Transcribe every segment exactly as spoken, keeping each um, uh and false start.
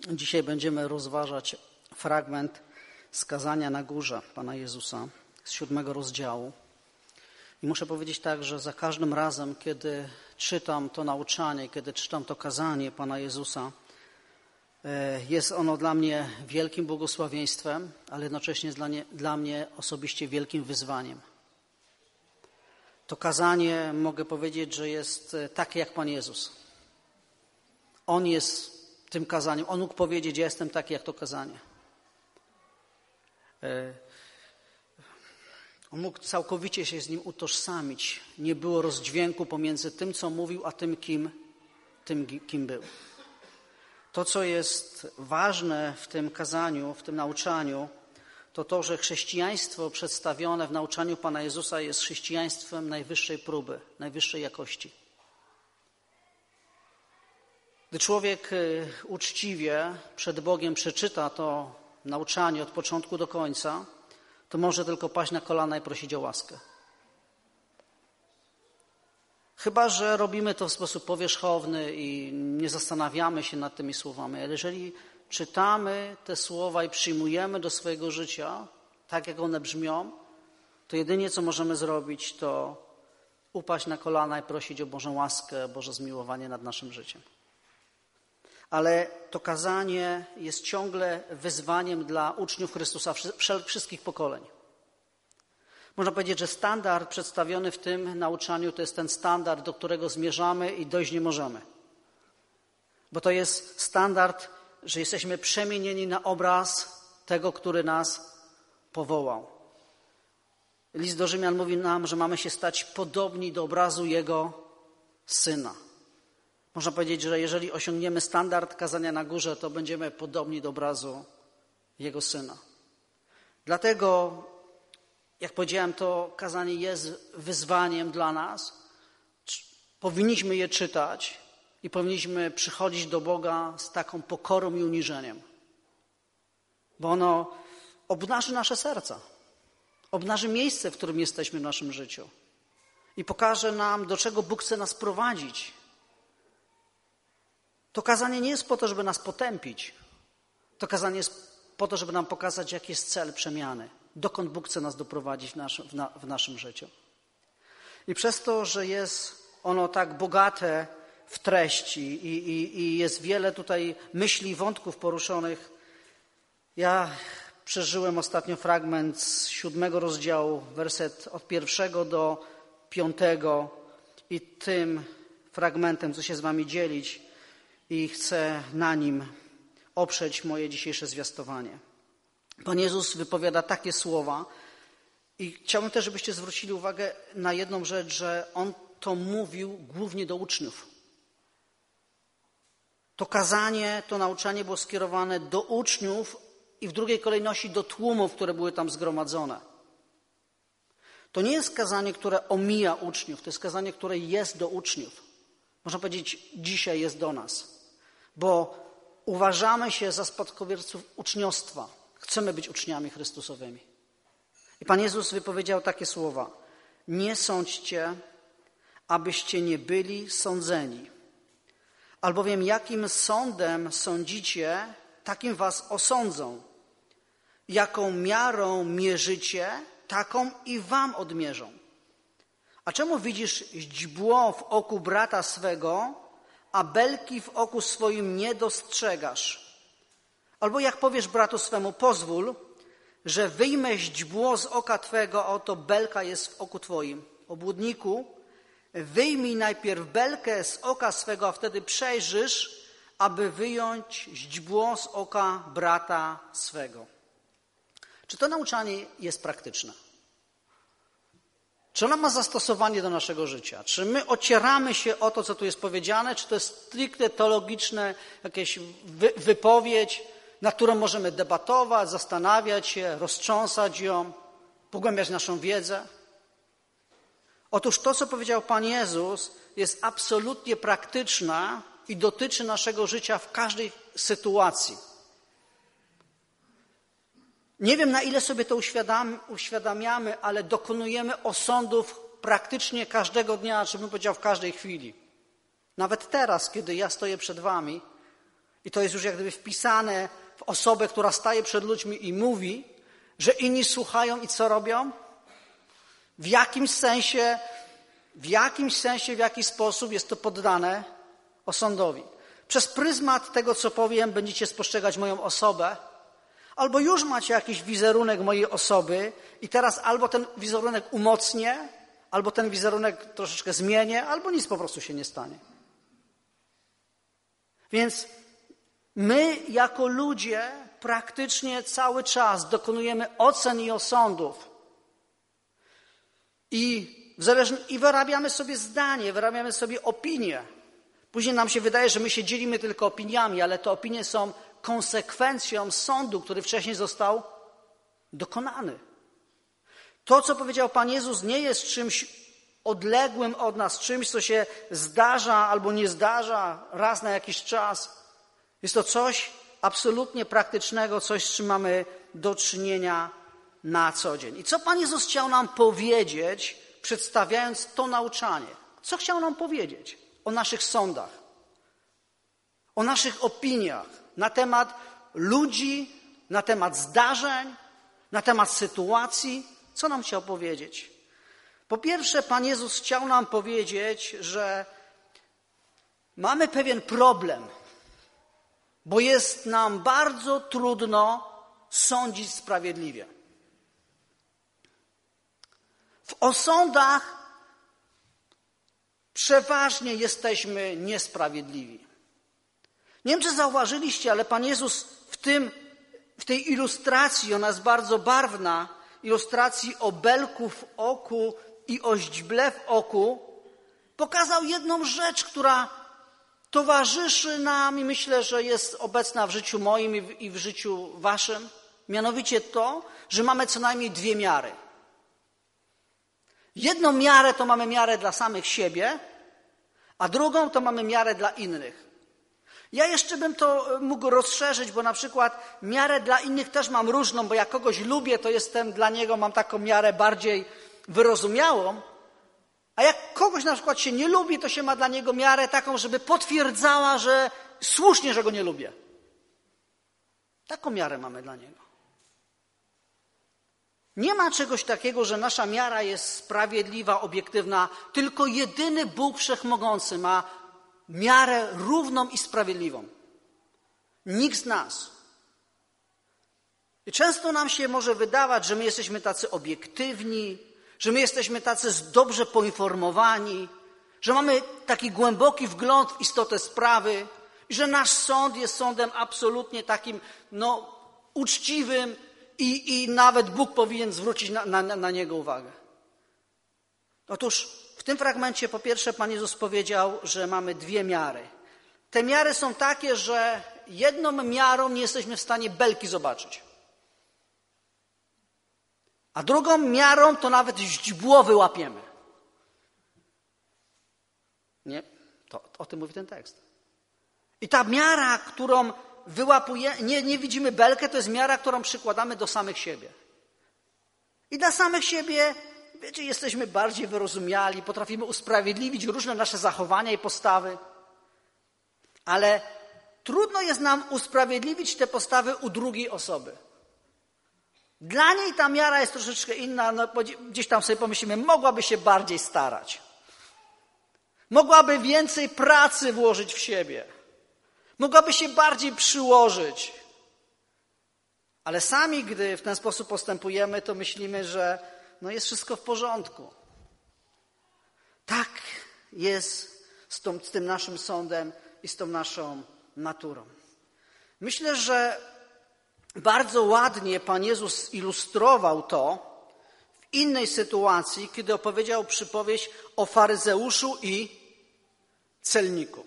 Dzisiaj będziemy rozważać fragment z kazania na górze Pana Jezusa z siódmego rozdziału. I muszę powiedzieć tak, że za każdym razem, kiedy czytam to nauczanie, kiedy czytam to kazanie Pana Jezusa, jest ono dla mnie wielkim błogosławieństwem, ale jednocześnie jest dla, nie, dla mnie osobiście wielkim wyzwaniem. To kazanie, mogę powiedzieć, że jest takie jak Pan Jezus. On jest tym kazaniem. On mógł powiedzieć, ja jestem taki jak to kazanie. On mógł całkowicie się z nim utożsamić. Nie było rozdźwięku pomiędzy tym, co mówił, a tym, kim, tym, kim był. To, co jest ważne w tym kazaniu, w tym nauczaniu, to to, że chrześcijaństwo przedstawione w nauczaniu Pana Jezusa jest chrześcijaństwem najwyższej próby, najwyższej jakości. Gdy człowiek uczciwie przed Bogiem przeczyta to nauczanie od początku do końca, to może tylko paść na kolana i prosić o łaskę. Chyba że robimy to w sposób powierzchowny i nie zastanawiamy się nad tymi słowami, ale jeżeli czytamy te słowa i przyjmujemy do swojego życia, tak jak one brzmią, to jedynie co możemy zrobić, to upaść na kolana i prosić o Bożą łaskę, Boże zmiłowanie nad naszym życiem. Ale to kazanie jest ciągle wyzwaniem dla uczniów Chrystusa wszystkich pokoleń. Można powiedzieć, że standard przedstawiony w tym nauczaniu to jest ten standard, do którego zmierzamy i dojść nie możemy. Bo to jest standard, że jesteśmy przemienieni na obraz tego, który nas powołał. List do Rzymian mówi nam, że mamy się stać podobni do obrazu Jego Syna. Można powiedzieć, że jeżeli osiągniemy standard kazania na górze, to będziemy podobni do obrazu Jego Syna. Dlatego, jak powiedziałem, to kazanie jest wyzwaniem dla nas. Powinniśmy je czytać i powinniśmy przychodzić do Boga z taką pokorą i uniżeniem. Bo ono obnaży nasze serca. Obnaży miejsce, w którym jesteśmy w naszym życiu. I pokaże nam, do czego Bóg chce nas prowadzić. To kazanie nie jest po to, żeby nas potępić. To kazanie jest po to, żeby nam pokazać, jaki jest cel przemiany. Dokąd Bóg chce nas doprowadzić w naszym, w na, w naszym życiu. I przez to, że jest ono tak bogate w treści i, i, i jest wiele tutaj myśli i wątków poruszonych, ja przeżyłem ostatnio fragment z siódmego rozdziału, werset od pierwszego do piątego i tym fragmentem chcę się z wami dzielić i chcę na nim oprzeć moje dzisiejsze zwiastowanie. Pan Jezus wypowiada takie słowa i chciałbym też, żebyście zwrócili uwagę na jedną rzecz, że On to mówił głównie do uczniów. To kazanie, to nauczanie było skierowane do uczniów i w drugiej kolejności do tłumów, które były tam zgromadzone. To nie jest kazanie, które omija uczniów, to jest kazanie, które jest do uczniów. Można powiedzieć, dzisiaj jest do nas, bo uważamy się za spadkobierców uczniostwa. Chcemy być uczniami Chrystusowymi. I Pan Jezus wypowiedział takie słowa. Nie sądźcie, abyście nie byli sądzeni. Albowiem jakim sądem sądzicie, takim was osądzą. Jaką miarą mierzycie, taką i wam odmierzą. A czemu widzisz źdźbło w oku brata swego, a belki w oku swoim nie dostrzegasz? Albo jak powiesz bratu swemu, pozwól, że wyjmę źdźbło z oka twego, a oto belka jest w oku twoim. Obłudniku, wyjmij najpierw belkę z oka swego, a wtedy przejrzysz, aby wyjąć źdźbło z oka brata swego. Czy to nauczanie jest praktyczne? Czy ono ma zastosowanie do naszego życia? Czy my ocieramy się o to, co tu jest powiedziane? Czy to jest stricte teologiczne jakieś wy- wypowiedź, na którą możemy debatować, zastanawiać się, roztrząsać ją, pogłębiać naszą wiedzę? Otóż to, co powiedział Pan Jezus, jest absolutnie praktyczne i dotyczy naszego życia w każdej sytuacji. Nie wiem, na ile sobie to uświadam, uświadamiamy, ale dokonujemy osądów praktycznie każdego dnia, czy bym powiedział w każdej chwili. Nawet teraz, kiedy ja stoję przed wami I to jest już jak gdyby wpisane w osobę, która staje przed ludźmi i mówi, że inni słuchają i co robią? W jakimś sensie, w jakimś sensie, w jakiś sposób jest to poddane osądowi. Przez pryzmat tego, co powiem, będziecie spostrzegać moją osobę, albo już macie jakiś wizerunek mojej osoby i teraz albo ten wizerunek umocnię, albo ten wizerunek troszeczkę zmienię, albo nic po prostu się nie stanie. Więc my jako ludzie praktycznie cały czas dokonujemy ocen i osądów i, i wyrabiamy sobie zdanie, wyrabiamy sobie opinię. Później nam się wydaje, że my się dzielimy tylko opiniami, ale te opinie są konsekwencją sądu, który wcześniej został dokonany. To, co powiedział Pan Jezus, nie jest czymś odległym od nas, czymś, co się zdarza albo nie zdarza raz na jakiś czas. Jest to coś absolutnie praktycznego, coś, z czym mamy do czynienia na co dzień. I co Pan Jezus chciał nam powiedzieć, przedstawiając to nauczanie? Co chciał nam powiedzieć o naszych sądach, o naszych opiniach na temat ludzi, na temat zdarzeń, na temat sytuacji? Co nam chciał powiedzieć? Po pierwsze, Pan Jezus chciał nam powiedzieć, że mamy pewien problem, bo jest nam bardzo trudno sądzić sprawiedliwie. W osądach przeważnie jesteśmy niesprawiedliwi. Nie wiem, czy zauważyliście, ale Pan Jezus w, tym, w tej ilustracji, ona jest bardzo barwna, ilustracji o belku w oku i o źdźble w oku, pokazał jedną rzecz, która towarzyszy nam i myślę, że jest obecna w życiu moim i w, i w życiu waszym. Mianowicie to, że mamy co najmniej dwie miary. Jedną miarę to mamy miarę dla samych siebie, a drugą to mamy miarę dla innych. Ja jeszcze bym to mógł rozszerzyć, bo na przykład miarę dla innych też mam różną, bo jak kogoś lubię, to jestem dla niego, mam taką miarę bardziej wyrozumiałą, a jak kogoś na przykład się nie lubi, to się ma dla niego miarę taką, żeby potwierdzała, że słusznie, że go nie lubię. Taką miarę mamy dla niego. Nie ma czegoś takiego, że nasza miara jest sprawiedliwa, obiektywna, tylko jedyny Bóg Wszechmogący ma miarę równą i sprawiedliwą. Nikt z nas. I często nam się może wydawać, że my jesteśmy tacy obiektywni, że my jesteśmy tacy dobrze poinformowani, że mamy taki głęboki wgląd w istotę sprawy i że nasz sąd jest sądem absolutnie takim no, uczciwym i, i nawet Bóg powinien zwrócić na, na, na niego uwagę. Otóż w tym fragmencie po pierwsze Pan Jezus powiedział, że mamy dwie miary. Te miary są takie, że jedną miarą nie jesteśmy w stanie belki zobaczyć. A drugą miarą to nawet źdźbło wyłapiemy. Nie? To, to o tym mówi ten tekst. I ta miara, którą wyłapujemy, nie, nie widzimy belkę, to jest miara, którą przykładamy do samych siebie. I dla samych siebie, wiecie, jesteśmy bardziej wyrozumiali, potrafimy usprawiedliwić różne nasze zachowania i postawy. Ale trudno jest nam usprawiedliwić te postawy u drugiej osoby. Dla niej ta miara jest troszeczkę inna, no, gdzieś tam sobie pomyślimy, mogłaby się bardziej starać. Mogłaby więcej pracy włożyć w siebie. Mogłaby się bardziej przyłożyć. Ale sami, gdy w ten sposób postępujemy, to myślimy, że no jest wszystko w porządku. Tak jest z, tą, z tym naszym sądem i z tą naszą naturą. Myślę, że bardzo ładnie Pan Jezus ilustrował to w innej sytuacji, kiedy opowiedział przypowieść o faryzeuszu i celniku.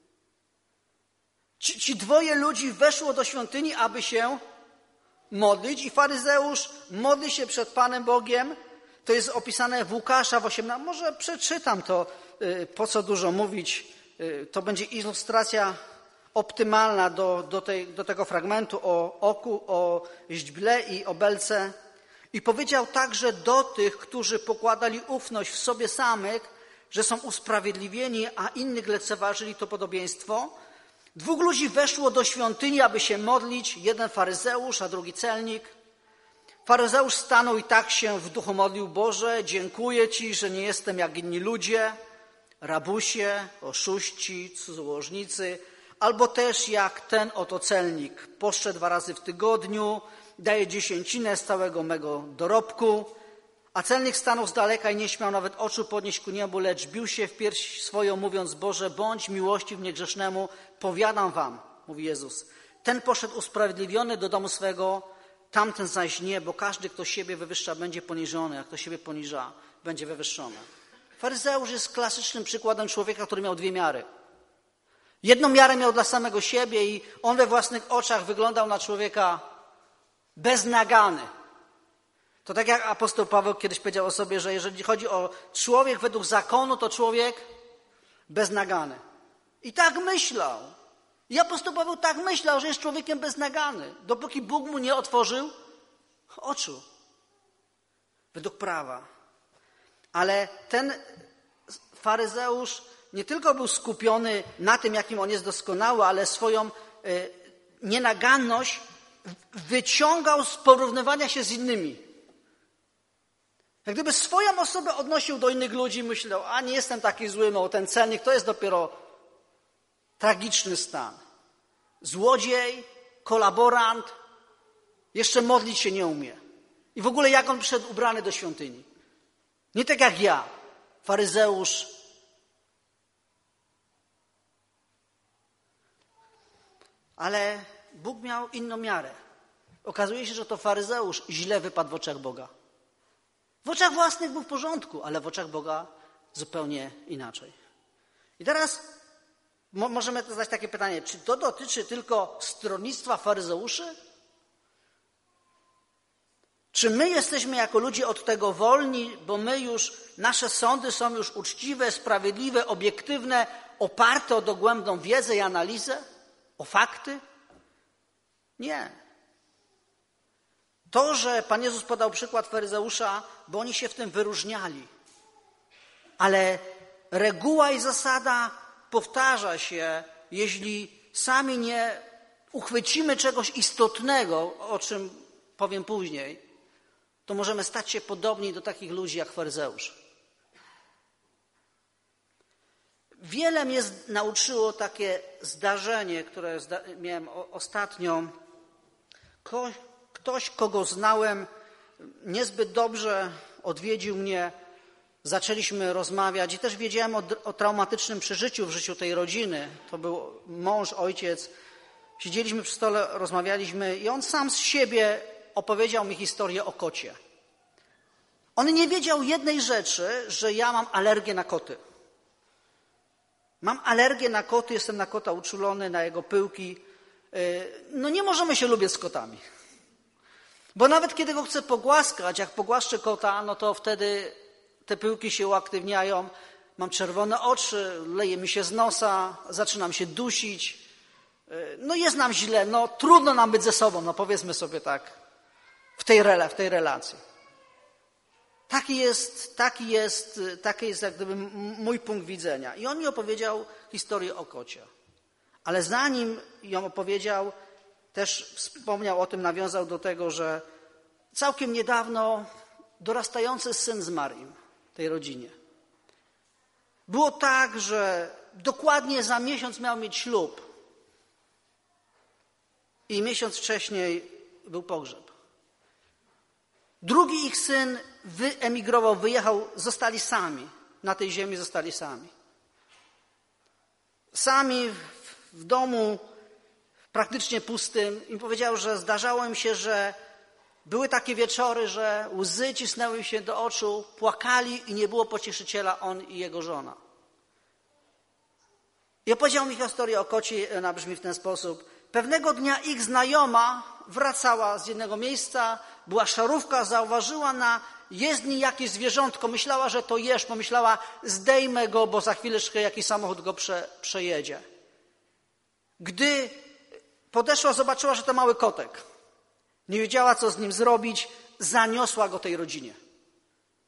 Ci, ci dwoje ludzi weszło do świątyni, aby się modlić i faryzeusz modli się przed Panem Bogiem. To jest opisane w Łukasza w osiemnastym. Może przeczytam to, po co dużo mówić. To będzie ilustracja optymalna do, do, tej, do tego fragmentu o oku, o źdźble i o belce. I powiedział także do tych, którzy pokładali ufność w sobie samych, że są usprawiedliwieni, a innych lekceważyli to podobieństwo. Dwóch ludzi weszło do świątyni, aby się modlić. Jeden faryzeusz, a drugi celnik. Faryzeusz stanął i tak się w duchu modlił: Boże, dziękuję Ci, że nie jestem jak inni ludzie, rabusie, oszuści, cudzołożnicy, albo też jak ten oto celnik. Poszczę dwa razy w tygodniu, daję dziesięcinę z całego mego dorobku. A celnik stanął z daleka i nie śmiał nawet oczu podnieść ku niebu, lecz bił się w pierś swoją, mówiąc: Boże, bądź miłościw niegrzesznemu, powiadam wam, mówi Jezus. Ten poszedł usprawiedliwiony do domu swego, tamten zaś nie, bo każdy, kto siebie wywyższa, będzie poniżony, a kto siebie poniża, będzie wywyższony. Faryzeusz jest klasycznym przykładem człowieka, który miał dwie miary. Jedną miarę miał dla samego siebie i on we własnych oczach wyglądał na człowieka beznagany. To tak jak apostoł Paweł kiedyś powiedział o sobie, że jeżeli chodzi o człowiek według zakonu, to człowiek beznagany. I tak myślał. I apostoł Paweł tak myślał, że jest człowiekiem beznagany, dopóki Bóg mu nie otworzył oczu. Według prawa. Ale ten faryzeusz nie tylko był skupiony na tym, jakim on jest doskonały, ale swoją y, nienaganność wyciągał z porównywania się z innymi. Jak gdyby swoją osobę odnosił do innych ludzi, myślał: a nie jestem taki zły, no ten celnik to jest dopiero tragiczny stan. Złodziej, kolaborant, jeszcze modlić się nie umie. I w ogóle jak on przyszedł ubrany do świątyni? Nie tak jak ja, faryzeusz. Ale Bóg miał inną miarę. Okazuje się, że to faryzeusz źle wypadł w oczach Boga. W oczach własnych był w porządku, ale w oczach Boga zupełnie inaczej. I teraz mo- możemy zadać takie pytanie, czy to dotyczy tylko stronnictwa faryzeuszy? Czy my jesteśmy jako ludzie od tego wolni, bo my już, nasze sądy są już uczciwe, sprawiedliwe, obiektywne, oparte o dogłębną wiedzę i analizę, o fakty? Nie. To, że Pan Jezus podał przykład faryzeusza, bo oni się w tym wyróżniali. Ale reguła i zasada powtarza się, jeśli sami nie uchwycimy czegoś istotnego, o czym powiem później, to możemy stać się podobni do takich ludzi jak faryzeusz. Wiele mnie nauczyło takie zdarzenie, które miałem ostatnio. Ktoś, kogo znałem niezbyt dobrze, odwiedził mnie, zaczęliśmy rozmawiać i też wiedziałem o, o traumatycznym przeżyciu w życiu tej rodziny. To był mąż, ojciec. Siedzieliśmy przy stole, rozmawialiśmy i on sam z siebie opowiedział mi historię o kocie. On nie wiedział jednej rzeczy, że ja mam alergię na koty. Mam alergię na koty, jestem na kota uczulony, na jego pyłki. No nie możemy się lubić z kotami. Bo nawet kiedy go chcę pogłaskać, jak pogłaszczę kota, no to wtedy te pyłki się uaktywniają, mam czerwone oczy, leje mi się z nosa, zaczynam się dusić. No jest nam źle, no trudno nam być ze sobą, no powiedzmy sobie tak, w tej, rela, w tej relacji. Taki jest, taki jest, taki jest jak gdyby mój punkt widzenia. I on mi opowiedział historię o kocie. Ale zanim ją opowiedział, też wspomniał o tym, nawiązał do tego, że całkiem niedawno dorastający syn zmarł im, tej rodzinie. Było tak, że dokładnie za miesiąc miał mieć ślub i miesiąc wcześniej był pogrzeb. Drugi ich syn wyemigrował, wyjechał, zostali sami. Na tej ziemi zostali sami. Sami w domu praktycznie pustym. I powiedział, że zdarzało im się, że były takie wieczory, że łzy cisnęły się do oczu, płakali i nie było pocieszyciela, on i jego żona. I opowiedział mi historię o kocie, ona brzmi w ten sposób. Pewnego dnia ich znajoma wracała z jednego miejsca, była szarówka, zauważyła na jezdni jakieś zwierzątko, myślała, że to jeż, pomyślała, zdejmę go, bo za chwileczkę jakiś samochód go prze, przejedzie. Gdy podeszła, zobaczyła, że to mały kotek. Nie wiedziała, co z nim zrobić, zaniosła go tej rodzinie.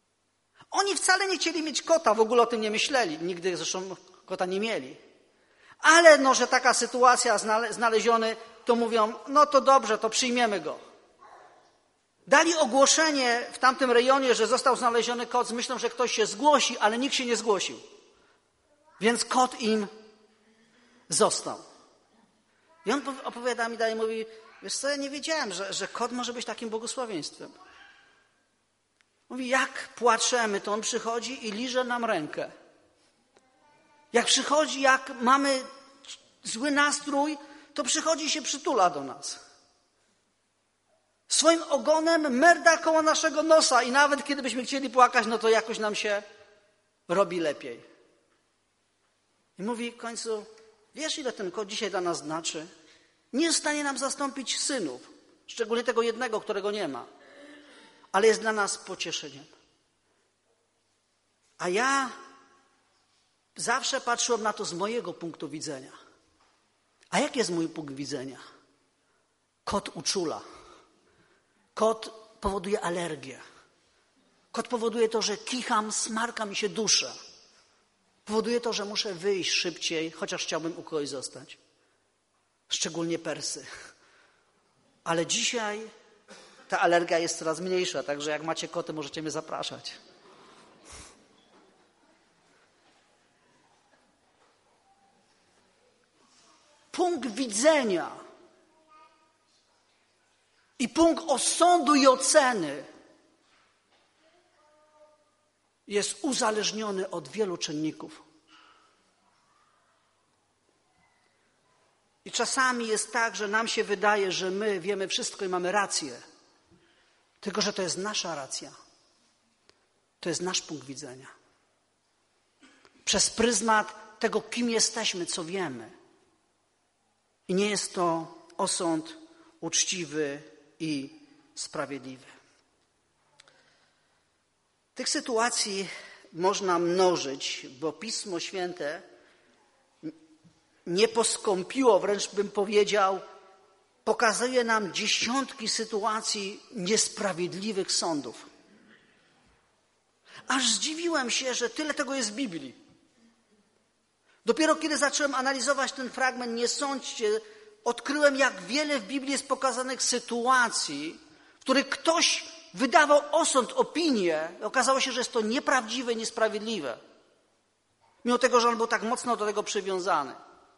Oni wcale nie chcieli mieć kota, w ogóle o tym nie myśleli, nigdy zresztą kota nie mieli. Ale no, że taka sytuacja znaleziony, to mówią, no to dobrze, to przyjmiemy go. Dali ogłoszenie w tamtym rejonie, że został znaleziony kot z myślą, że ktoś się zgłosi, ale nikt się nie zgłosił. Więc kot im został. I on opowiada mi dalej, mówi, wiesz co, ja nie wiedziałem, że, że kot może być takim błogosławieństwem. Mówi, jak płaczemy, to on przychodzi i liże nam rękę. Jak przychodzi, jak mamy zły nastrój, to przychodzi i się przytula do nas. Swoim ogonem merda koło naszego nosa i nawet kiedy byśmy chcieli płakać, no to jakoś nam się robi lepiej. I mówi w końcu, wiesz ile ten kot dzisiaj dla nas znaczy? Nie jest w stanie nam zastąpić synów, szczególnie tego jednego, którego nie ma, ale jest dla nas pocieszeniem. A ja zawsze patrzyłem na to z mojego punktu widzenia. A jaki jest mój punkt widzenia? Kot uczula. Kot powoduje alergię. Kot powoduje to, że kicham, smarka mi się dusza. Powoduje to, że muszę wyjść szybciej, chociaż chciałbym u kogoś zostać. Szczególnie Persy. Ale dzisiaj ta alergia jest coraz mniejsza, także jak macie koty, możecie mnie zapraszać. Punkt widzenia i punkt osądu i oceny jest uzależniony od wielu czynników. I czasami jest tak, że nam się wydaje, że my wiemy wszystko i mamy rację. Tylko że to jest nasza racja. To jest nasz punkt widzenia. Przez pryzmat tego, kim jesteśmy, co wiemy. I nie jest to osąd uczciwy i sprawiedliwy. Tych sytuacji można mnożyć, bo Pismo Święte nie poskąpiło, wręcz bym powiedział, pokazuje nam dziesiątki sytuacji niesprawiedliwych sądów. Aż zdziwiłem się, że tyle tego jest w Biblii. Dopiero kiedy zacząłem analizować ten fragment, nie sądźcie, odkryłem, jak wiele w Biblii jest pokazanych sytuacji, w których ktoś wydawał osąd, opinię. Okazało się, że jest to nieprawdziwe i niesprawiedliwe. Mimo tego, że on był tak mocno do tego przywiązany.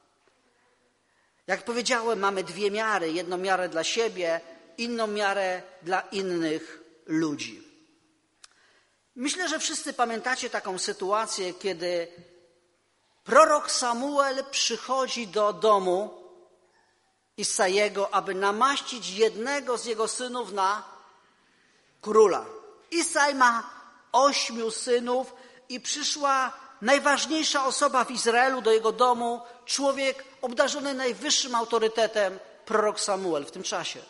Jak powiedziałem, mamy dwie miary. Jedną miarę dla siebie, inną miarę dla innych ludzi. Myślę, że wszyscy pamiętacie taką sytuację, kiedy prorok Samuel przychodzi do domu Isajego, aby namaścić jednego z jego synów na króla. Isaj ma ośmiu synów i przyszła najważniejsza osoba w Izraelu do jego domu, człowiek obdarzony najwyższym autorytetem, prorok Samuel w tym czasie.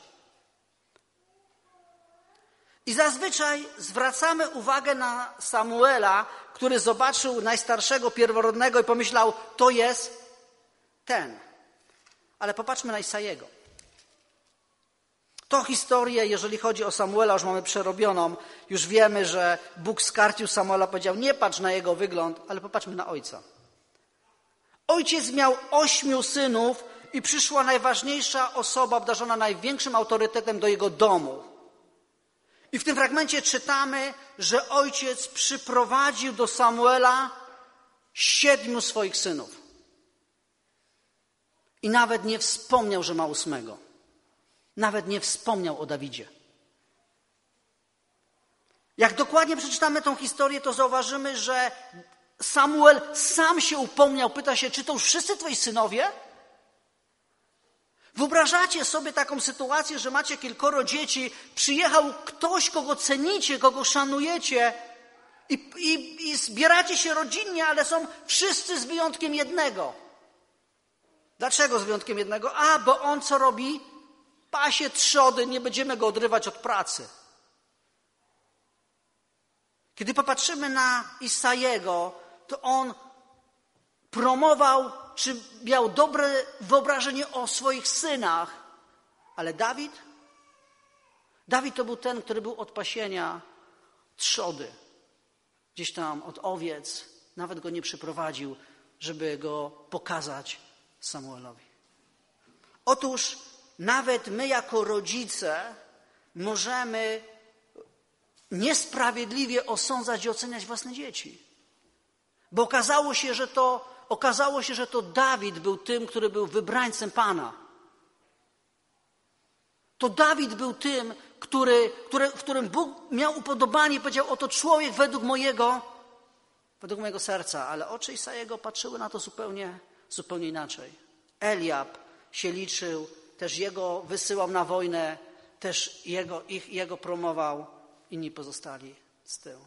I zazwyczaj zwracamy uwagę na Samuela, który zobaczył najstarszego pierworodnego i pomyślał, to jest ten. Ale popatrzmy na Isajego. To historię, jeżeli chodzi o Samuela, już mamy przerobioną. Już wiemy, że Bóg skarcił Samuela, powiedział, nie patrz na jego wygląd, ale popatrzmy na ojca. Ojciec miał ośmiu synów i przyszła najważniejsza osoba obdarzona największym autorytetem do jego domu. I w tym fragmencie czytamy, że ojciec przyprowadził do Samuela siedmiu swoich synów. I nawet nie wspomniał, że ma ósmego. Nawet nie wspomniał o Dawidzie. Jak dokładnie przeczytamy tą historię, to zauważymy, że Samuel sam się upomniał, pyta się, czy to już wszyscy twoi synowie? Wyobrażacie sobie taką sytuację, że macie kilkoro dzieci, przyjechał ktoś, kogo cenicie, kogo szanujecie i, i, i zbieracie się rodzinnie, ale są wszyscy z wyjątkiem jednego. Dlaczego z wyjątkiem jednego? A, bo on co robi? Pasie trzody, nie będziemy go odrywać od pracy. Kiedy popatrzymy na Isajego, to on promował, czy miał dobre wyobrażenie o swoich synach. Ale Dawid? Dawid to był ten, który był od pasienia trzody. Gdzieś tam od owiec. Nawet go nie przyprowadził, żeby go pokazać Samuelowi. Otóż nawet my jako rodzice możemy niesprawiedliwie osądzać i oceniać własne dzieci. Bo okazało się, że to, okazało się, że to Dawid był tym, który był wybrańcem Pana. To Dawid był tym, który, który, w którym Bóg miał upodobanie i powiedział, oto człowiek według mojego, według mojego serca. Ale oczy Isajego patrzyły na to zupełnie, zupełnie inaczej. Eliab się liczył, też jego wysyłał na wojnę, też jego, ich, jego promował, inni pozostali z tyłu.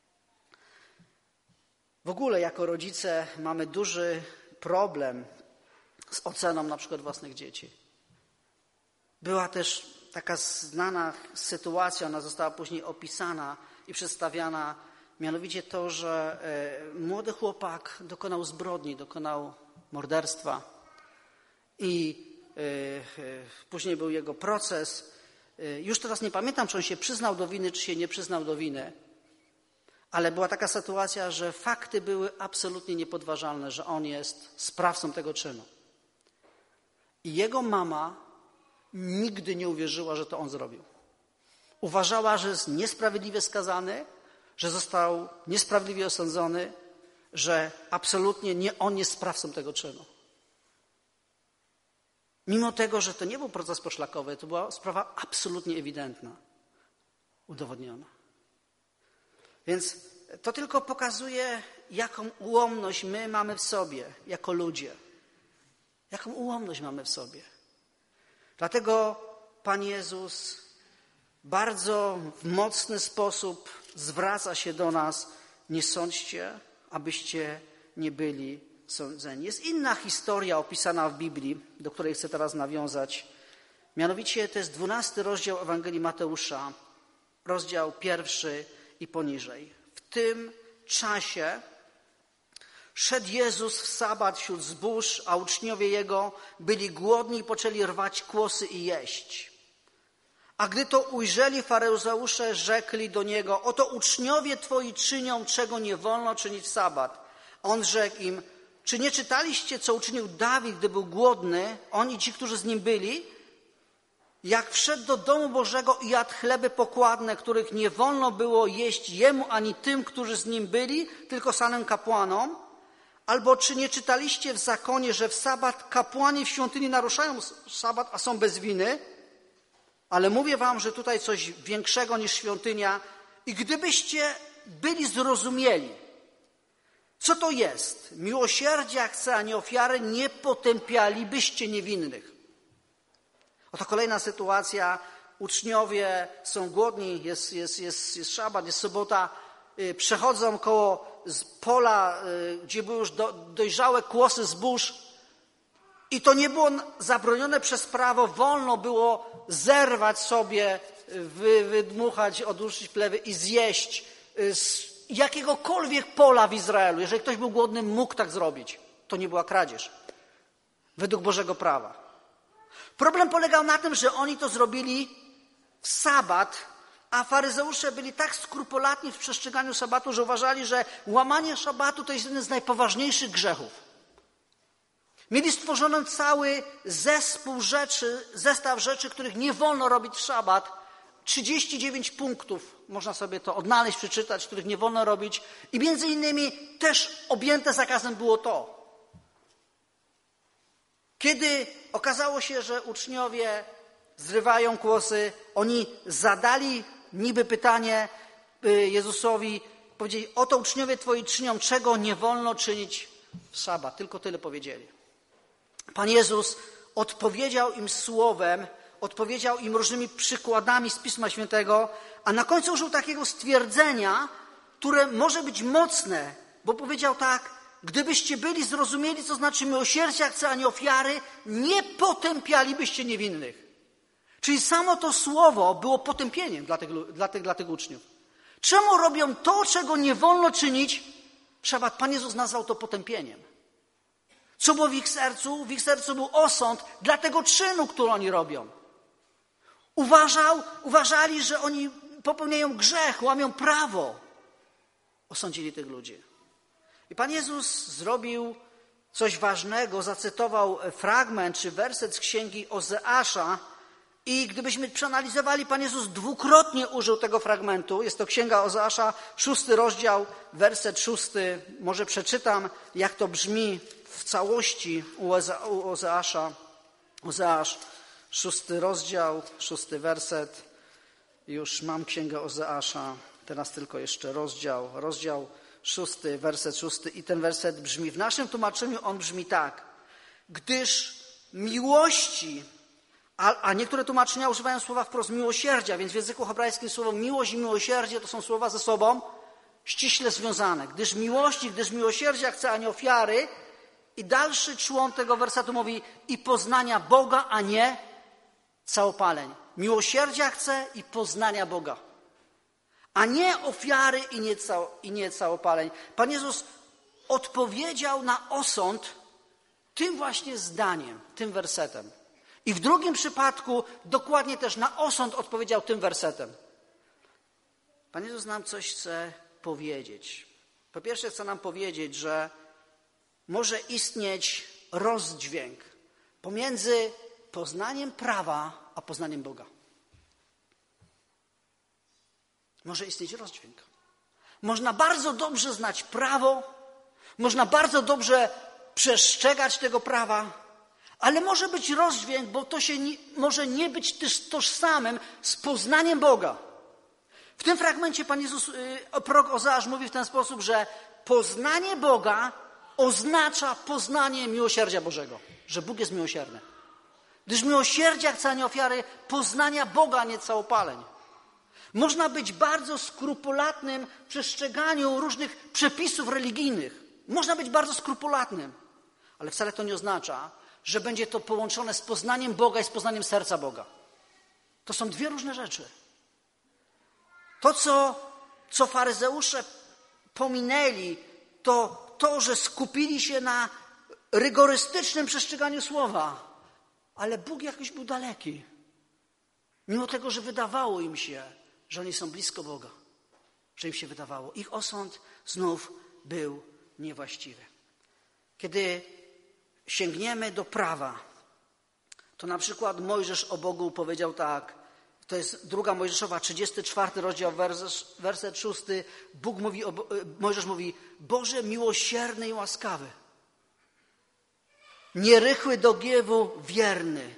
W ogóle jako rodzice mamy duży problem z oceną na przykład własnych dzieci. Była też taka znana sytuacja, ona została później opisana i przedstawiana, mianowicie to, że młody chłopak dokonał zbrodni, dokonał morderstwa i później był jego proces. Już teraz nie pamiętam, czy on się przyznał do winy, czy się nie przyznał do winy, ale była taka sytuacja, że fakty były absolutnie niepodważalne, że on jest sprawcą tego czynu. I jego mama nigdy nie uwierzyła, że to on zrobił. Uważała, że jest niesprawiedliwie skazany, że został niesprawiedliwie osądzony, że absolutnie nie on jest sprawcą tego czynu. Mimo tego, że to nie był proces poszlakowy, to była sprawa absolutnie ewidentna, udowodniona. Więc to tylko pokazuje, jaką ułomność my mamy w sobie, jako ludzie. Jaką ułomność mamy w sobie. Dlatego Pan Jezus bardzo w mocny sposób zwraca się do nas. Nie sądźcie, abyście nie byli sądzeni. Jest inna historia opisana w Biblii, do której chcę teraz nawiązać. Mianowicie to jest dwunasty rozdział Ewangelii Mateusza, rozdział pierwszy i poniżej. W tym czasie szedł Jezus w sabat wśród zbóż, a uczniowie Jego byli głodni i poczęli rwać kłosy i jeść. A gdy to ujrzeli, faryzeusze rzekli do Niego, oto uczniowie Twoi czynią, czego nie wolno czynić w sabat. On rzekł im, czy nie czytaliście, co uczynił Dawid, gdy był głodny, on i ci, którzy z nim byli? Jak wszedł do domu Bożego i jadł chleby pokładne, których nie wolno było jeść jemu ani tym, którzy z nim byli, tylko samym kapłanom? Albo czy nie czytaliście w zakonie, że w sabat kapłani w świątyni naruszają sabat, a są bez winy? Ale mówię wam, że tutaj coś większego niż świątynia. I gdybyście byli zrozumieli, co to jest? Miłosierdzia chce, a nie ofiary, nie potępialibyście niewinnych. Oto kolejna sytuacja. Uczniowie są głodni, jest, jest, jest, jest szabat, jest sobota. Przechodzą koło pola, gdzie były już do, dojrzałe kłosy zbóż. I to nie było zabronione przez prawo. Wolno było zerwać sobie, wy, wydmuchać, odłuszczyć plewy i zjeść z jakiegokolwiek pola w Izraelu. Jeżeli ktoś był głodny, mógł tak zrobić. To nie była kradzież. Według Bożego prawa. Problem polegał na tym, że oni to zrobili w sabat, a faryzeusze byli tak skrupulatni w przestrzeganiu sabatu, że uważali, że łamanie szabatu to jest jeden z najpoważniejszych grzechów. Mieli stworzony cały zespół rzeczy, zestaw rzeczy, których nie wolno robić w szabat. trzydzieści dziewięć punktów, można sobie to odnaleźć, przeczytać, których nie wolno robić. I między innymi też objęte zakazem było to. Kiedy okazało się, że uczniowie zrywają kłosy, oni zadali niby pytanie Jezusowi, powiedzieli, oto uczniowie Twoi czynią, czego nie wolno czynić w szabat. Tylko tyle powiedzieli. Pan Jezus odpowiedział im słowem, odpowiedział im różnymi przykładami z Pisma Świętego, a na końcu użył takiego stwierdzenia, które może być mocne, bo powiedział tak, gdybyście byli zrozumieli, co znaczy miłosierdzia chce, a nie ofiary, nie potępialibyście niewinnych. Czyli samo to słowo było potępieniem dla tych, dla tych, dla tych uczniów. Czemu robią to, czego nie wolno czynić? Szabat. Pan Jezus nazwał to potępieniem. Co było w ich sercu? W ich sercu był osąd dla tego czynu, który oni robią. Uważał, uważali, że oni popełniają grzech, łamią prawo. Osądzili tych ludzi. I Pan Jezus zrobił coś ważnego, zacytował fragment czy werset z księgi Ozeasza i gdybyśmy przeanalizowali, Pan Jezus dwukrotnie użył tego fragmentu. Jest to księga Ozeasza, szósty rozdział, werset szósty. Może przeczytam, jak to brzmi w całości u Ozeasza. Ozeasz, szósty rozdział, szósty werset. Już mam księgę Ozeasza, teraz tylko jeszcze rozdział, rozdział szósty, werset szósty i ten werset brzmi, w naszym tłumaczeniu on brzmi tak, gdyż miłości, a, a niektóre tłumaczenia używają słowa wprost miłosierdzia, więc w języku hebrajskim słowo miłość i miłosierdzie to są słowa ze sobą ściśle związane, gdyż miłości, gdyż miłosierdzia chce, a nie ofiary i dalszy człon tego wersetu mówi i poznania Boga, a nie całopaleń. Miłosierdzia chce i poznania Boga, a nie ofiary i nie, cał, i nie całopaleń. Pan Jezus odpowiedział na osąd tym właśnie zdaniem, tym wersetem. I w drugim przypadku dokładnie też na osąd odpowiedział tym wersetem. Pan Jezus nam coś chce powiedzieć. Po pierwsze chce nam powiedzieć, że może istnieć rozdźwięk pomiędzy poznaniem prawa a poznaniem Boga. Może istnieć rozdźwięk. Można bardzo dobrze znać prawo, można bardzo dobrze przestrzegać tego prawa, ale może być rozdźwięk, bo to się nie, może nie być też tożsamym z poznaniem Boga. W tym fragmencie Pan Jezus, yy, prorok Ozeasz mówi w ten sposób, że poznanie Boga oznacza poznanie miłosierdzia Bożego, że Bóg jest miłosierny. Gdyż miłosierdzia chce, a nie ofiary, poznania Boga, a nie całopaleń. Można być bardzo skrupulatnym w przestrzeganiu różnych przepisów religijnych. Można być bardzo skrupulatnym, ale wcale to nie oznacza, że będzie to połączone z poznaniem Boga i z poznaniem serca Boga. To są dwie różne rzeczy. To, co, co faryzeusze pominęli, to to, że skupili się na rygorystycznym przestrzeganiu słowa, ale Bóg jakoś był daleki. Mimo tego, że wydawało im się, że oni są blisko Boga, że im się wydawało. Ich osąd znów był niewłaściwy. Kiedy sięgniemy do prawa, to na przykład Mojżesz o Bogu powiedział tak, to jest druga Mojżeszowa, trzydziesty czwarty rozdział, werset, werset szósty. Bóg mówi, o, Mojżesz mówi, Boże miłosierny i łaskawy, nierychły do gniewu, wierny.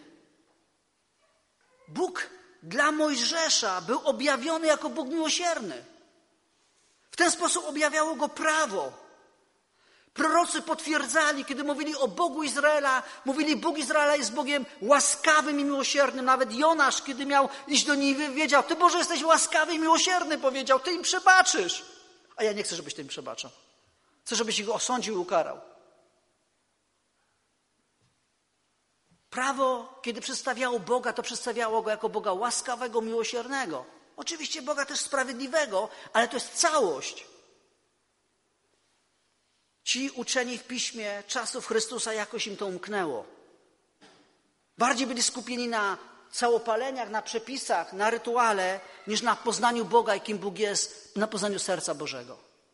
Bóg dla Mojżesza był objawiony jako Bóg miłosierny. W ten sposób objawiało go prawo. Prorocy potwierdzali, kiedy mówili o Bogu Izraela, mówili, Bóg Izraela jest Bogiem łaskawym i miłosiernym. Nawet Jonasz, kiedy miał iść do Niwy, wiedział, Ty Boże jesteś łaskawy i miłosierny, powiedział, Ty im przebaczysz. A ja nie chcę, żebyś Ty im przebaczał. Chcę, żebyś ich osądził i ukarał. Prawo, kiedy przedstawiało Boga, to przedstawiało Go jako Boga łaskawego, miłosiernego. Oczywiście Boga też sprawiedliwego, ale to jest całość. Ci uczeni w Piśmie czasów Chrystusa jakoś im to umknęło. Bardziej byli skupieni na całopaleniach, na przepisach, na rytuale, niż na poznaniu Boga i kim Bóg jest, na poznaniu serca Bożego.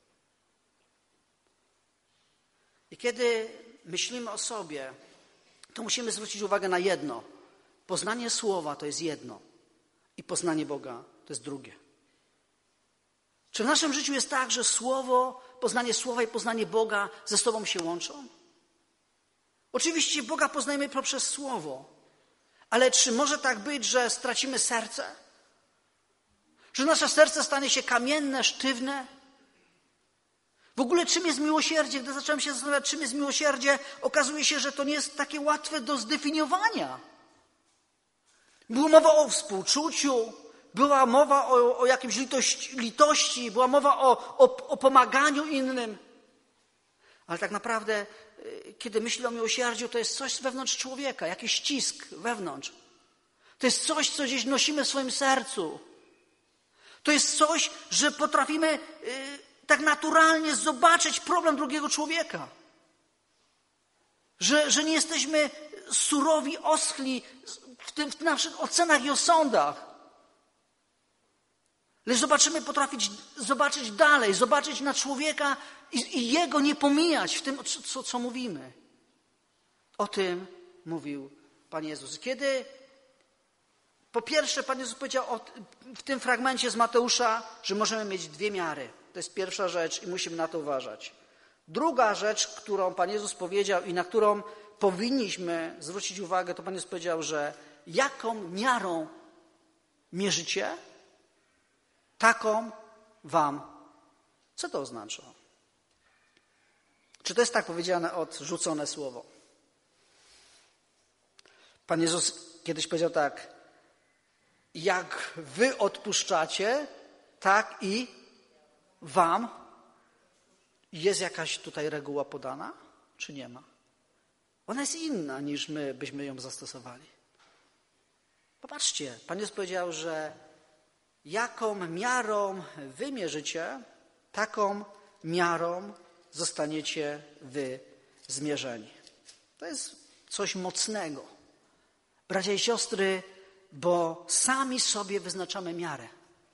I kiedy myślimy o sobie, to musimy zwrócić uwagę na jedno. Poznanie Słowa to jest jedno i poznanie Boga to jest drugie. Czy w naszym życiu jest tak, że Słowo, poznanie Słowa i poznanie Boga ze sobą się łączą? Oczywiście Boga poznajemy poprzez Słowo, ale czy może tak być, że stracimy serce? Że nasze serce stanie się kamienne, sztywne? W ogóle czym jest miłosierdzie? Gdy zacząłem się zastanawiać, czym jest miłosierdzie, okazuje się, że to nie jest takie łatwe do zdefiniowania. Była mowa o współczuciu, była mowa o, o jakimś litości, litości, była mowa o, o, o pomaganiu innym. Ale tak naprawdę, kiedy myślę o miłosierdziu, to jest coś wewnątrz człowieka, jakiś ścisk wewnątrz. To jest coś, co gdzieś nosimy w swoim sercu. To jest coś, że potrafimy yy, tak naturalnie zobaczyć problem drugiego człowieka. Że, że nie jesteśmy surowi, oschli w, tym, w naszych ocenach i osądach. Lecz zobaczymy, potrafić zobaczyć dalej, zobaczyć na człowieka i, i jego nie pomijać w tym, co, co mówimy. O tym mówił Pan Jezus. Kiedy po pierwsze Pan Jezus powiedział o, w tym fragmencie z Mateusza, że możemy mieć dwie miary. To jest pierwsza rzecz i musimy na to uważać. Druga rzecz, którą Pan Jezus powiedział i na którą powinniśmy zwrócić uwagę, to Pan Jezus powiedział, że jaką miarą mierzycie, taką wam. Co to oznacza? Czy to jest tak powiedziane odrzucone słowo? Pan Jezus kiedyś powiedział tak: jak wy odpuszczacie, tak i wam. Jest jakaś tutaj reguła podana, czy nie ma? Ona jest inna, niż my byśmy ją zastosowali. Popatrzcie, Pan Jezus powiedział, że jaką miarą wy mierzycie, taką miarą zostaniecie wy zmierzeni. To jest coś mocnego. Bracia i siostry, bo sami sobie wyznaczamy miarę.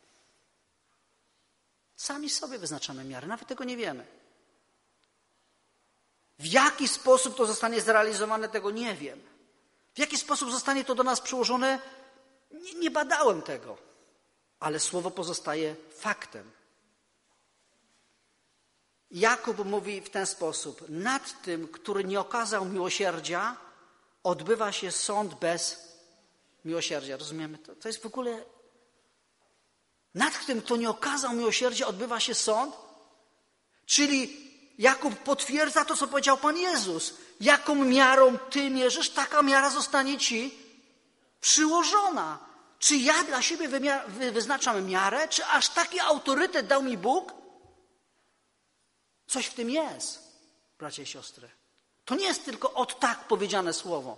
Sami sobie wyznaczamy miarę, nawet tego nie wiemy. W jaki sposób to zostanie zrealizowane, tego nie wiem. W jaki sposób zostanie to do nas przyłożone, nie, nie badałem tego. Ale słowo pozostaje faktem. Jakub mówi w ten sposób: nad tym, który nie okazał miłosierdzia, odbywa się sąd bez miłosierdzia. Rozumiemy to? To jest w ogóle... Nad tym, kto nie okazał miłosierdzia, odbywa się sąd. Czyli Jakub potwierdza to, co powiedział Pan Jezus. Jaką miarą ty mierzysz, taka miara zostanie ci przyłożona. Czy ja dla siebie wymiar, wy, wyznaczam miarę, czy aż taki autorytet dał mi Bóg? Coś w tym jest, bracia i siostry. To nie jest tylko od tak powiedziane słowo.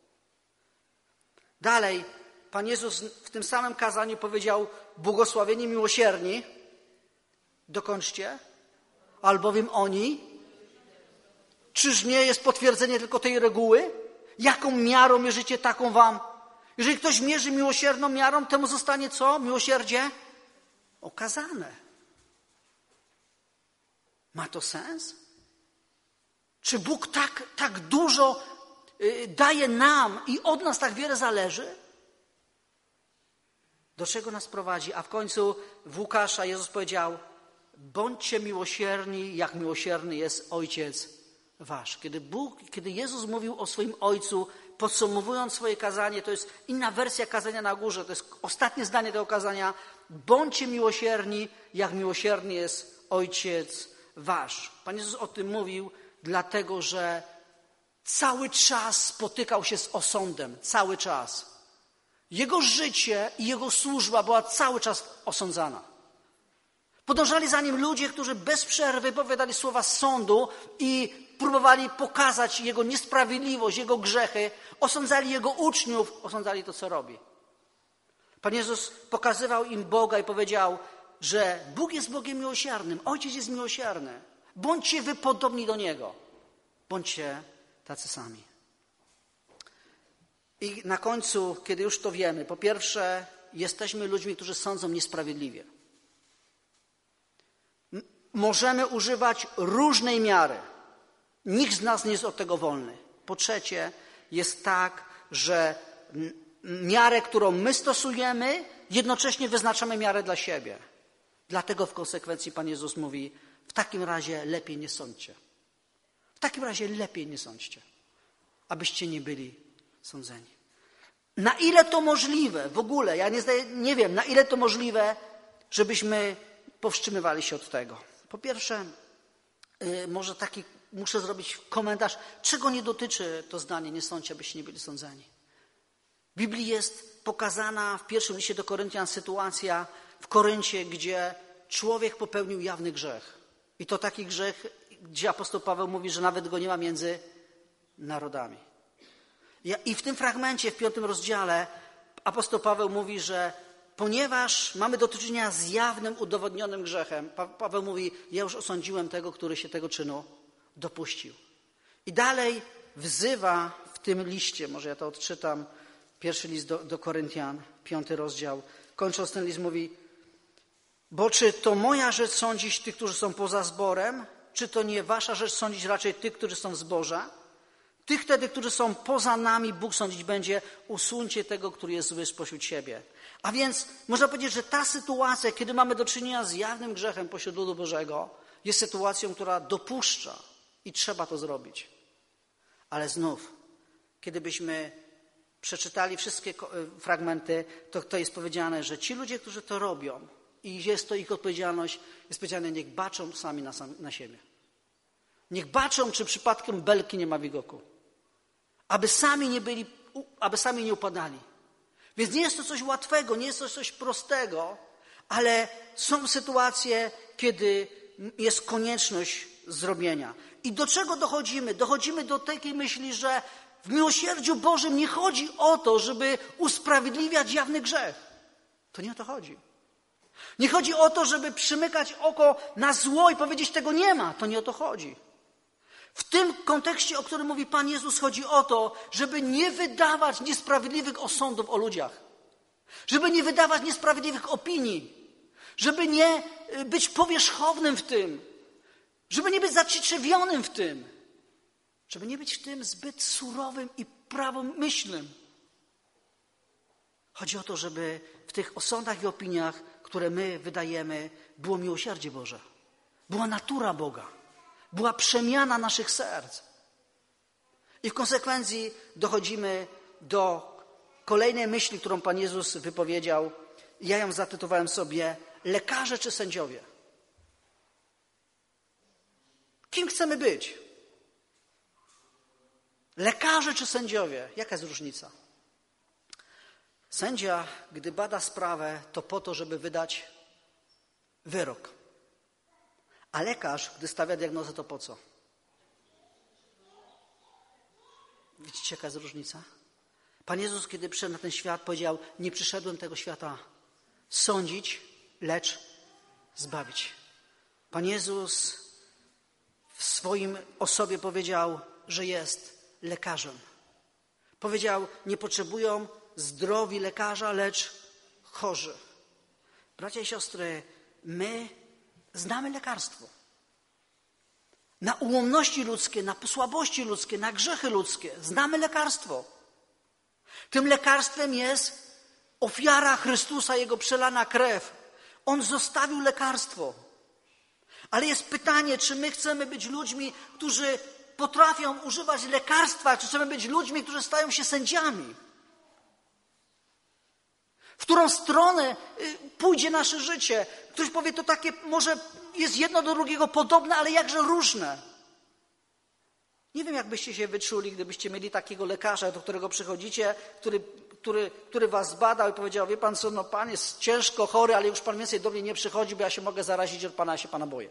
Dalej, Pan Jezus w tym samym kazaniu powiedział: błogosławieni miłosierni, dokończcie, albowiem oni. Czyż nie jest potwierdzenie tylko tej reguły? Jaką miarą mierzycie, taką wam. Jeżeli ktoś mierzy miłosierną miarą, temu zostanie co? Miłosierdzie okazane. Ma to sens? Czy Bóg tak, tak dużo y, daje nam i od nas tak wiele zależy? Do czego nas prowadzi? A w końcu w Łukasza Jezus powiedział: bądźcie miłosierni, jak miłosierny jest Ojciec wasz. Kiedy Bóg, kiedy Jezus mówił o swoim Ojcu, podsumowując swoje kazanie, to jest inna wersja kazania na górze, to jest ostatnie zdanie tego kazania: bądźcie miłosierni, jak miłosierny jest Ojciec wasz. Pan Jezus o tym mówił, dlatego że cały czas spotykał się z osądem. Cały czas. Jego życie i jego służba była cały czas osądzana. Podążali za nim ludzie, którzy bez przerwy powiadali słowa sądu i próbowali pokazać jego niesprawiedliwość, jego grzechy. Osądzali jego uczniów, osądzali to, co robi. Pan Jezus pokazywał im Boga i powiedział, że Bóg jest Bogiem miłosiernym, Ojciec jest miłosierny. Bądźcie wy podobni do Niego. Bądźcie tacy sami. I na końcu, kiedy już to wiemy, po pierwsze, jesteśmy ludźmi, którzy sądzą niesprawiedliwie. M- możemy używać różnej miary. Nikt z nas nie jest od tego wolny. Po trzecie, jest tak, że miarę, którą my stosujemy, jednocześnie wyznaczamy miarę dla siebie. Dlatego w konsekwencji Pan Jezus mówi: w takim razie lepiej nie sądźcie. W takim razie lepiej nie sądźcie, abyście nie byli sądzeni. Na ile to możliwe w ogóle, ja nie, zdaję, nie wiem, na ile to możliwe, żebyśmy powstrzymywali się od tego. Po pierwsze, yy, może taki muszę zrobić komentarz, czego nie dotyczy to zdanie: nie sądźcie, abyście nie byli sądzeni. W Biblii jest pokazana w pierwszym liście do Koryntian sytuacja w Koryncie, gdzie człowiek popełnił jawny grzech. I to taki grzech, gdzie apostoł Paweł mówi, że nawet go nie ma między narodami. I w tym fragmencie, w piątym rozdziale, apostoł Paweł mówi, że ponieważ mamy do czynienia z jawnym, udowodnionym grzechem, pa- Paweł mówi: ja już osądziłem tego, który się tego czynu dopuścił. I dalej wzywa w tym liście, może ja to odczytam, pierwszy list do, do Koryntian, piąty rozdział, kończąc ten list mówi: bo czy to moja rzecz sądzić tych, którzy są poza zborem, czy to nie wasza rzecz sądzić raczej tych, którzy są w zborze? Tych wtedy, którzy są poza nami, Bóg sądzić będzie, usuńcie tego, który jest zły spośród siebie. A więc można powiedzieć, że ta sytuacja, kiedy mamy do czynienia z jawnym grzechem pośród ludu Bożego, jest sytuacją, która dopuszcza i trzeba to zrobić. Ale znów, kiedy byśmy przeczytali wszystkie fragmenty, to, to jest powiedziane, że ci ludzie, którzy to robią i jest to ich odpowiedzialność, jest powiedziane, niech baczą sami na, sam, na siebie. Niech baczą, czy przypadkiem belki nie ma w ich oku. Aby sami nie byli, aby sami nie upadali. Więc nie jest to coś łatwego, nie jest to coś prostego, ale są sytuacje, kiedy jest konieczność zrobienia. I do czego dochodzimy? Dochodzimy do takiej myśli, że w miłosierdziu Bożym nie chodzi o to, żeby usprawiedliwiać jawny grzech. To nie o to chodzi. Nie chodzi o to, żeby przymykać oko na zło i powiedzieć, tego nie ma. To nie o to chodzi. W tym kontekście, o którym mówi Pan Jezus, chodzi o to, żeby nie wydawać niesprawiedliwych osądów o ludziach. Żeby nie wydawać niesprawiedliwych opinii. Żeby nie być powierzchownym w tym. Żeby nie być zacieczewionym w tym. Żeby nie być w tym zbyt surowym i prawomyślnym. Chodzi o to, żeby w tych osądach i opiniach, które my wydajemy, było miłosierdzie Boże. Była natura Boga. Była przemiana naszych serc. I w konsekwencji dochodzimy do kolejnej myśli, którą Pan Jezus wypowiedział. Ja ją zatytułowałem sobie lekarze czy sędziowie. Kim chcemy być? Lekarze czy sędziowie? Jaka jest różnica? Sędzia, gdy bada sprawę, to po to, żeby wydać wyrok. A lekarz, gdy stawia diagnozę, to po co? Widzicie, jaka jest różnica? Pan Jezus, kiedy przyszedł na ten świat, powiedział, nie przyszedłem tego świata sądzić, lecz zbawić. Pan Jezus w swoim osobie powiedział, że jest lekarzem. Powiedział, nie potrzebują zdrowi lekarza, lecz chorzy. Bracia i siostry, my znamy lekarstwo. Na ułomności ludzkie, na słabości ludzkie, na grzechy ludzkie. Znamy lekarstwo. Tym lekarstwem jest ofiara Chrystusa, Jego przelana krew. On zostawił lekarstwo. Ale jest pytanie, czy my chcemy być ludźmi, którzy potrafią używać lekarstwa, czy chcemy być ludźmi, którzy stają się sędziami. W którą stronę pójdzie nasze życie? Ktoś powie, to takie może jest jedno do drugiego podobne, ale jakże różne. Nie wiem, jak byście się wyczuli, gdybyście mieli takiego lekarza, do którego przychodzicie, który, który, który was zbadał i powiedział, wie pan co, no pan jest ciężko chory, ale już pan więcej do mnie nie przychodzi, bo ja się mogę zarazić od pana, ja się pana boję.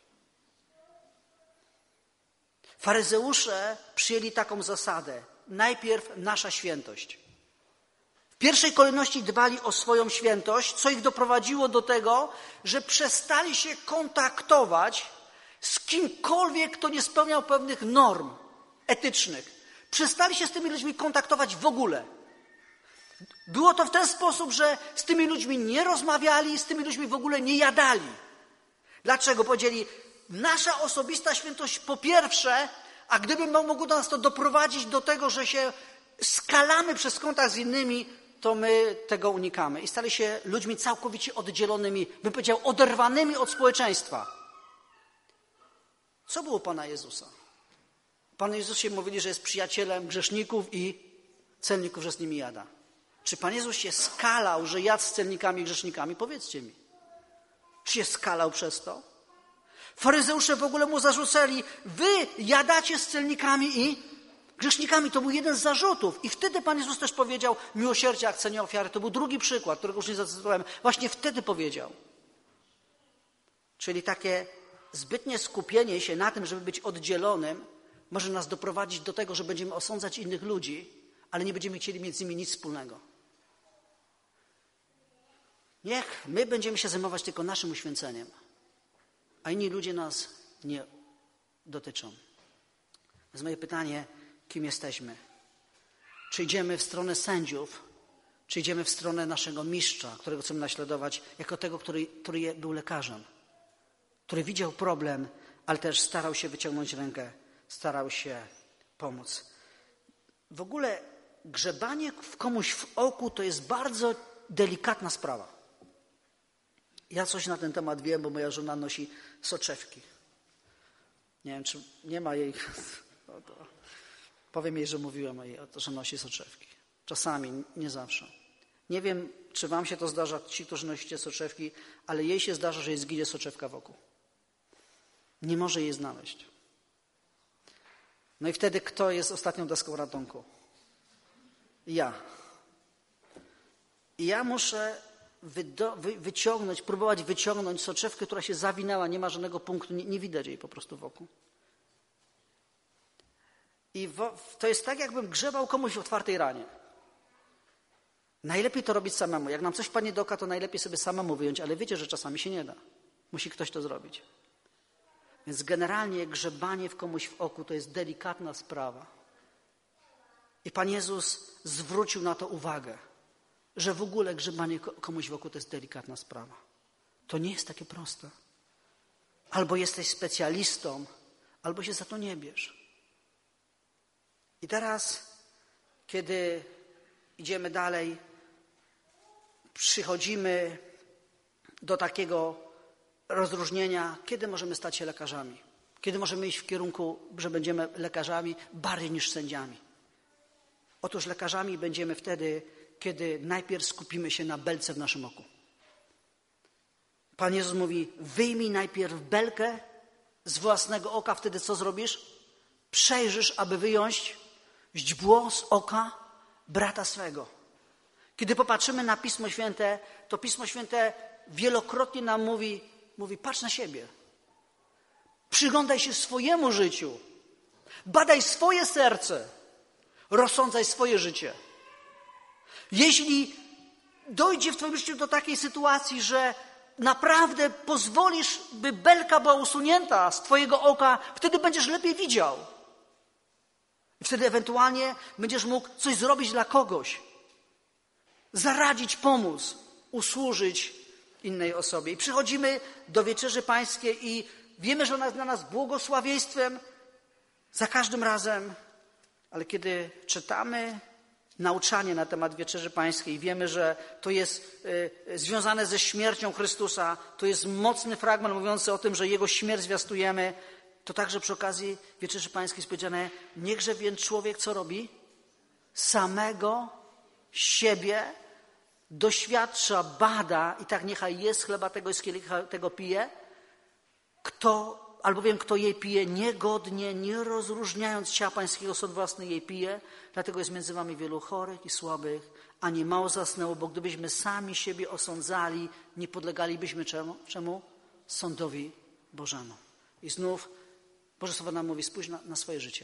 Faryzeusze przyjęli taką zasadę. Najpierw nasza świętość. W pierwszej kolejności dbali o swoją świętość, co ich doprowadziło do tego, że przestali się kontaktować z kimkolwiek, kto nie spełniał pewnych norm etycznych. Przestali się z tymi ludźmi kontaktować w ogóle. Było to w ten sposób, że z tymi ludźmi nie rozmawiali, z tymi ludźmi w ogóle nie jadali. Dlaczego? Powiedzieli, nasza osobista świętość po pierwsze, a gdyby mogło nas to doprowadzić do tego, że się skalamy przez kontakt z innymi, to my tego unikamy. I stali się ludźmi całkowicie oddzielonymi, bym powiedział, oderwanymi od społeczeństwa. Co było Pana Jezusa? Panu Jezusie mówili, że jest przyjacielem grzeszników i celników, że z nimi jada. Czy Pan Jezus się skalał, że jadł z celnikami i grzesznikami? Powiedzcie mi. Czy się skalał przez to? Faryzeusze w ogóle mu zarzucali, wy jadacie z celnikami i grzesznikami. To był jeden z zarzutów. I wtedy Pan Jezus też powiedział, miłosierdzie, akcja, nie ofiary. To był drugi przykład, którego już nie zacytowałem. Właśnie wtedy powiedział. Czyli takie zbytnie skupienie się na tym, żeby być oddzielonym, może nas doprowadzić do tego, że będziemy osądzać innych ludzi, ale nie będziemy chcieli mieć z nimi nic wspólnego. Niech my będziemy się zajmować tylko naszym uświęceniem, a inni ludzie nas nie dotyczą. Więc moje pytanie, kim jesteśmy? Czy idziemy w stronę sędziów, czy idziemy w stronę naszego mistrza, którego chcemy naśladować, jako tego, który, który był lekarzem, który widział problem, ale też starał się wyciągnąć rękę, starał się pomóc. w ogóle grzebanie w komuś w oku to jest bardzo delikatna sprawa. Ja coś na ten temat wiem, bo moja żona nosi soczewki. Nie wiem, czy nie ma jej... Powiem jej, że mówiłem jej, że nosi soczewki. Czasami, nie zawsze. Nie wiem, czy wam się to zdarza, ci, którzy nosicie soczewki, ale jej się zdarza, że jej zginie soczewka wokół. Nie może jej znaleźć. No i wtedy kto jest ostatnią deską ratunku? Ja. I ja muszę wydo- wy- wyciągnąć, próbować wyciągnąć soczewkę, która się zawinęła, nie ma żadnego punktu, nie, nie widać jej po prostu wokół. I wo- to jest tak, jakbym grzebał komuś w otwartej ranie. Najlepiej to robić samemu. Jak nam coś wpadnie do oka, to najlepiej sobie samemu wyjąć, ale wiecie, że czasami się nie da. Musi ktoś to zrobić. Więc generalnie grzebanie w komuś w oku to jest delikatna sprawa. I Pan Jezus zwrócił na to uwagę, że w ogóle grzebanie komuś w oku to jest delikatna sprawa. To nie jest takie proste. Albo jesteś specjalistą, albo się za to nie bierz. I teraz, kiedy idziemy dalej, przychodzimy do takiego rozróżnienia, kiedy możemy stać się lekarzami. Kiedy możemy iść w kierunku, że będziemy lekarzami bardziej niż sędziami. Otóż lekarzami będziemy wtedy, kiedy najpierw skupimy się na belce w naszym oku. Pan Jezus mówi, wyjmij najpierw belkę z własnego oka, wtedy co zrobisz? Przejrzysz, aby wyjąć źdźbło z oka brata swego. Kiedy popatrzymy na Pismo Święte, to Pismo Święte wielokrotnie nam mówi, mówi patrz na siebie. Przyglądaj się swojemu życiu. Badaj swoje serce. Rozsądzaj swoje życie. Jeśli dojdzie w twoim życiu do takiej sytuacji, że naprawdę pozwolisz, by belka była usunięta z twojego oka, wtedy będziesz lepiej widział. I wtedy ewentualnie będziesz mógł coś zrobić dla kogoś. Zaradzić, pomóc, usłużyć innej osobie. I przychodzimy do Wieczerzy Pańskiej i wiemy, że ona jest dla nas błogosławieństwem za każdym razem, ale kiedy czytamy nauczanie na temat Wieczerzy Pańskiej i wiemy, że to jest y, związane ze śmiercią Chrystusa, to jest mocny fragment mówiący o tym, że Jego śmierć zwiastujemy, to także przy okazji Wieczerzy Pańskiej jest powiedziane, niechże więc człowiek co robi? Samego siebie doświadcza, bada i tak niechaj jest chleba tego i z kielicha tego pije, kto, albowiem kto jej pije niegodnie, nie rozróżniając ciała pańskiego, sąd własny jej pije, dlatego jest między wami wielu chorych i słabych, a nie mało zasnęło, bo gdybyśmy sami siebie osądzali, nie podlegalibyśmy czemu? Czemu? Sądowi Bożemu. I znów Boże Słowo nam mówi, spójrz na, na swoje życie.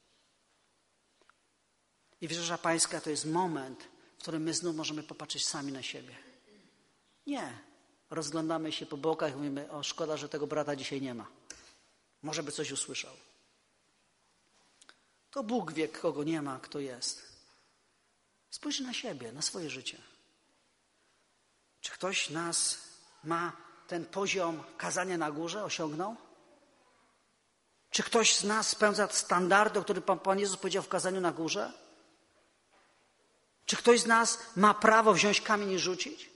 I Wieczerza Pańska to jest moment, w którym my znów możemy popatrzeć sami na siebie. Nie. Rozglądamy się po bokach i mówimy, o szkoda, że tego brata dzisiaj nie ma. Może by coś usłyszał. To Bóg wie, kogo nie ma, kto jest. Spójrz na siebie, na swoje życie. Czy ktoś z nas ma ten poziom kazania na górze, osiągnął? Czy ktoś z nas spełnia standardy, o których Pan, Pan Jezus powiedział w kazaniu na górze? Czy ktoś z nas ma prawo wziąć kamień i rzucić?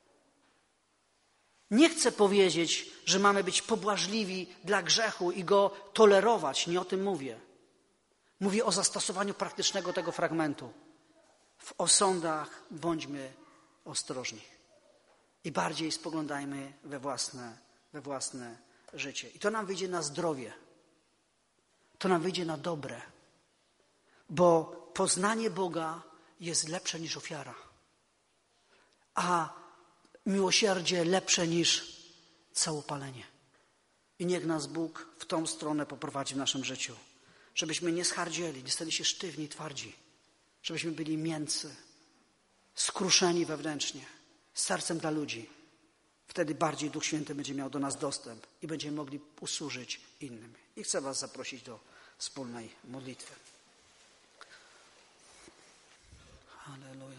Nie chcę powiedzieć, że mamy być pobłażliwi dla grzechu i go tolerować. Nie o tym mówię. Mówię o zastosowaniu praktycznego tego fragmentu. W osądach bądźmy ostrożni. I bardziej spoglądajmy we własne, we własne życie. I to nam wyjdzie na zdrowie. To nam wyjdzie na dobre. Bo poznanie Boga jest lepsze niż ofiara. A miłosierdzie lepsze niż całopalenie. I niech nas Bóg w tą stronę poprowadzi w naszym życiu. Żebyśmy nie schardzieli, nie stali się sztywni, twardzi. Żebyśmy byli miękcy, skruszeni wewnętrznie, z sercem dla ludzi. Wtedy bardziej Duch Święty będzie miał do nas dostęp i będziemy mogli usłużyć innym. I chcę was zaprosić do wspólnej modlitwy. Halleluja.